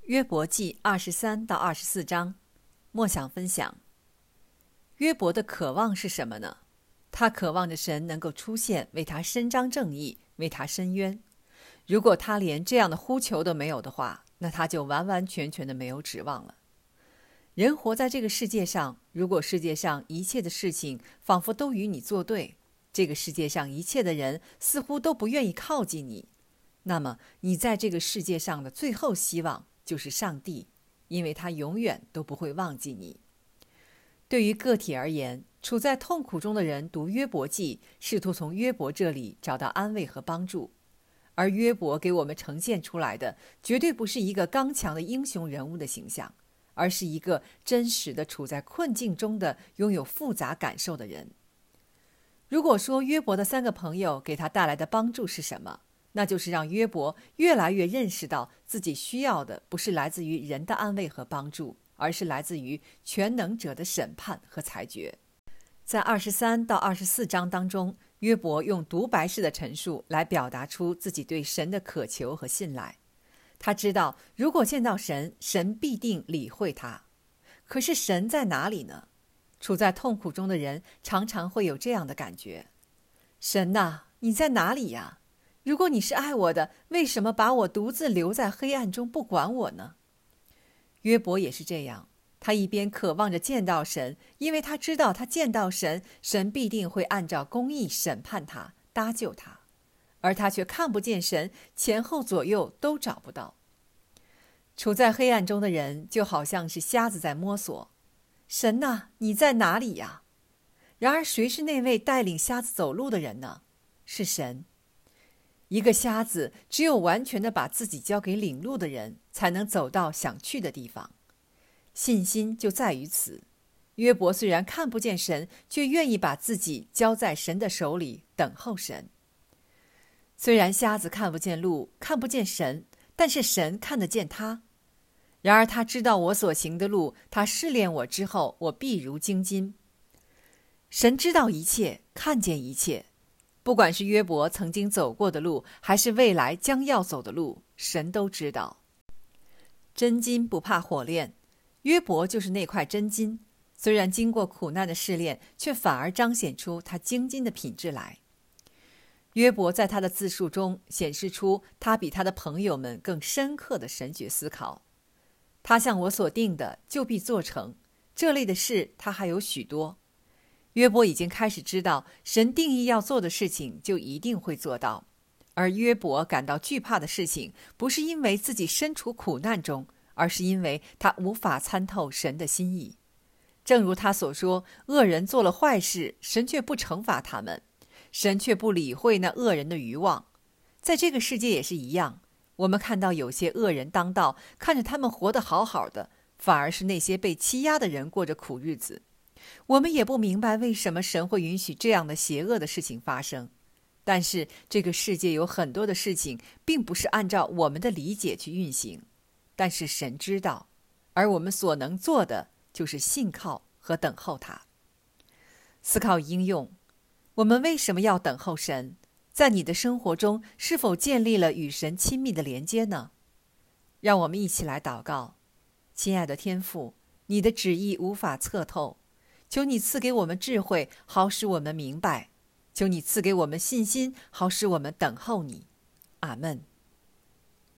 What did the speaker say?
约伯记23到24章，默想分享。约伯的渴望是什么呢？他渴望着神能够出现，为他伸张正义，为他伸冤。如果他连这样的呼求都没有的话，那他就完完全全的没有指望了。人活在这个世界上，如果世界上一切的事情仿佛都与你作对，这个世界上一切的人似乎都不愿意靠近你，那么你在这个世界上的最后希望就是上帝，因为他永远都不会忘记你。对于个体而言，处在痛苦中的人读约伯记，试图从约伯这里找到安慰和帮助。而约伯给我们呈现出来的，绝对不是一个刚强的英雄人物的形象，而是一个真实的处在困境中的、拥有复杂感受的人。如果说约伯的3个朋友给他带来的帮助是什么，那就是让约伯越来越认识到自己需要的不是来自于人的安慰和帮助，而是来自于全能者的审判和裁决。在23到24章当中，约伯用独白式的陈述来表达出自己对神的渴求和信赖。他知道如果见到神，神必定理会他。可是神在哪里呢？处在痛苦中的人常常会有这样的感觉：神哪，你在哪里呀？如果你是爱我的，为什么把我独自留在黑暗中不管我呢？约伯也是这样，他一边渴望着见到神，因为他知道他见到神，神必定会按照公义审判他，搭救他，而他却看不见神，前后左右都找不到。处在黑暗中的人就好像是瞎子在摸索，神哪，你在哪里呀？然而谁是那位带领瞎子走路的人呢？是神。一个瞎子只有完全的把自己交给领路的人，才能走到想去的地方。信心就在于此。约伯虽然看不见神，却愿意把自己交在神的手里，等候神。虽然瞎子看不见路，看不见神，但是神看得见他。然而他知道我所行的路，他试炼我之后，我必如精金。神知道一切，看见一切。不管是约伯曾经走过的路，还是未来将要走的路，神都知道。真金不怕火炼，约伯就是那块真金，虽然经过苦难的试炼，却反而彰显出他精金的品质来。约伯在他的自述中显示出他比他的朋友们更深刻的神学思考。他向我所定的，就必做成，这类的事他还有许多。约伯已经开始知道，神定义要做的事情就一定会做到。而约伯感到惧怕的事情，不是因为自己身处苦难中，而是因为他无法参透神的心意。正如他所说，恶人做了坏事，神却不惩罚他们，神却不理会那恶人的愚妄。在这个世界也是一样，我们看到有些恶人当道，看着他们活得好好的，反而是那些被欺压的人过着苦日子。我们也不明白为什么神会允许这样的邪恶的事情发生，但是这个世界有很多的事情并不是按照我们的理解去运行，但是神知道，而我们所能做的就是信靠和等候他。思考应用：我们为什么要等候神？在你的生活中是否建立了与神亲密的连接呢？让我们一起来祷告。亲爱的天父，你的旨意无法测透，求你赐给我们智慧，好使我们明白；求你赐给我们信心，好使我们等候你。阿们。